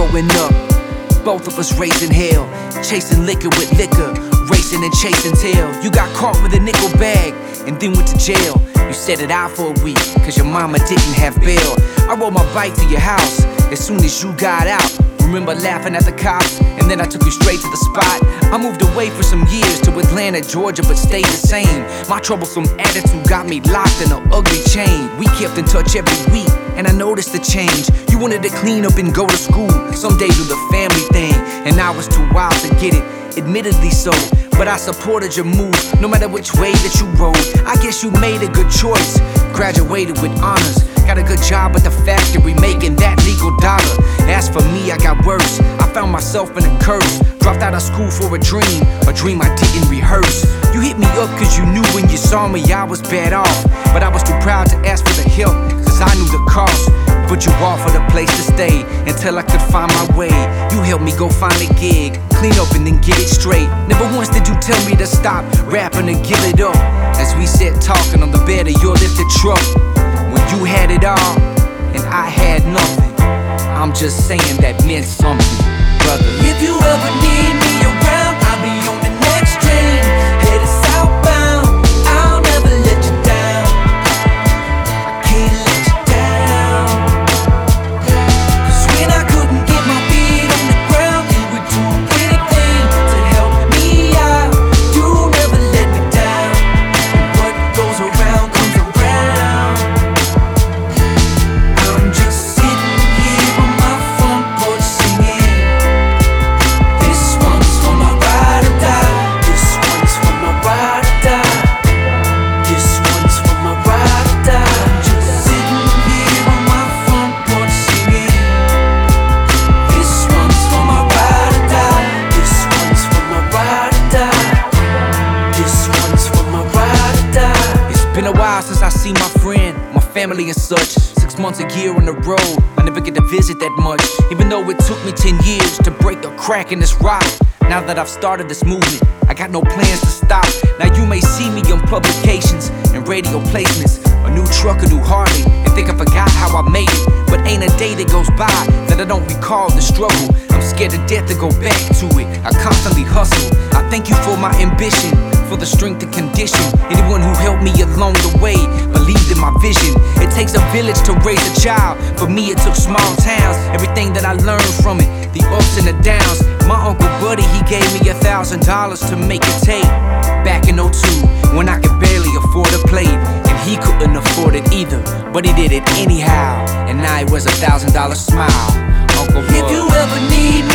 growing up, both of us raising hell, chasing liquor with liquor, racing and chasing tail. You got caught with a nickel bag and then went to jail. You set it out for a week cause your mama didn't have bail. I rode my bike to your house as soon as you got out. Remember laughing at the cops, and then I took you straight to the spot. I moved away for some years to Atlanta, Georgia, but stayed the same. My troublesome attitude got me locked in an ugly chain. We kept in touch every week, and I noticed the change. You wanted to clean up and go to school, someday do the family thing, and I was too wild to get it, admittedly so. But I supported your move, no matter which way that you rode. I guess you made a good choice, graduated with honors, got a good job at the factory, making that legal dollar. As for me, I got worse, I found myself in a curse. Dropped out of school for a dream I didn't rehearse. You hit me up cause you knew when you saw me I was bad off, but I was too proud to ask for the help cause I knew the cost. Put you offered a place to stay until I could find my way. You helped me go find a gig, clean up and then get it straight. Never once did you tell me to stop rapping and give it up. As we sat talking on the bed of your lifted truck, when you had it all and I had nothing, I'm just saying that meant something, brother. If you ever need me around, I'll be on the next train, headed southbound. I'll never let you down, I can't let you down. Cause when I couldn't get my feet on the ground, you would do anything to help me out. You never let me down, and what goes around comes around. I'm just sitting here on my front porch singing, this one's for my ride or die, this one's for my ride or die, this one's for my ride or die. I'm just sitting here on my front porch singing, this one's for my ride or die, this one's for my ride or die, this one's for my ride or die. It's been a while since I see my friend, my family and such. 6 months, a year on the road, I never get to visit that much. Even though it took me 10 years to break a crack in this rock. Now that I've started this movement, I got no plans to stop. Now you may see me on publications and radio placements, a new truck, a new Harley, and think I forgot how I made it. But ain't a day that goes by that I don't recall the struggle. I'm scared to death to go back to it, I constantly hustle. I thank you for my ambition, for the strength and condition. Anyone who helped me along the way believed in my vision. It takes a village to raise a child. For me it took small towns, everything that I learned from it, the ups and the downs. My Uncle Buddy, he gave me $1,000 to make a tape back in '02 when I could barely afford a plate, and he couldn't afford it either, but he did it anyhow, and now it was $1,000 smile. Uncle Bud. If you ever need